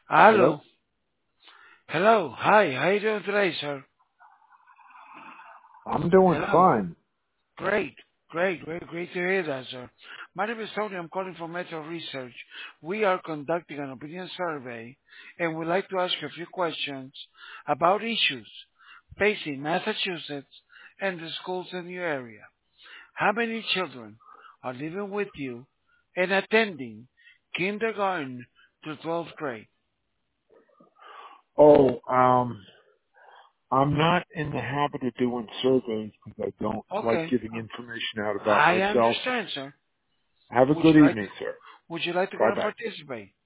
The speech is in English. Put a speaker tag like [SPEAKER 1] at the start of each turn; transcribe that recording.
[SPEAKER 1] Hello.
[SPEAKER 2] Hello. Hello. Hi. How you doing today, sir?
[SPEAKER 1] I'm doing
[SPEAKER 2] Hello.
[SPEAKER 1] fine.
[SPEAKER 2] Great. Great to hear that, sir. My name is Tony. I'm calling from Metro Research. We are conducting an opinion survey and we'd like to ask you a few questions about issues facing Massachusetts and the schools in your area. How many children are living with you and attending kindergarten to 12th grade?
[SPEAKER 1] Oh, I'm not in the habit of doing surveys because I don't like
[SPEAKER 2] Okay.
[SPEAKER 1] giving information out about
[SPEAKER 2] I
[SPEAKER 1] myself.
[SPEAKER 2] understand, sir.
[SPEAKER 1] Have a
[SPEAKER 2] Would
[SPEAKER 1] good
[SPEAKER 2] you like to
[SPEAKER 1] evening, sir.
[SPEAKER 2] Would you like to go
[SPEAKER 1] Bye
[SPEAKER 2] and
[SPEAKER 1] bye.
[SPEAKER 2] participate?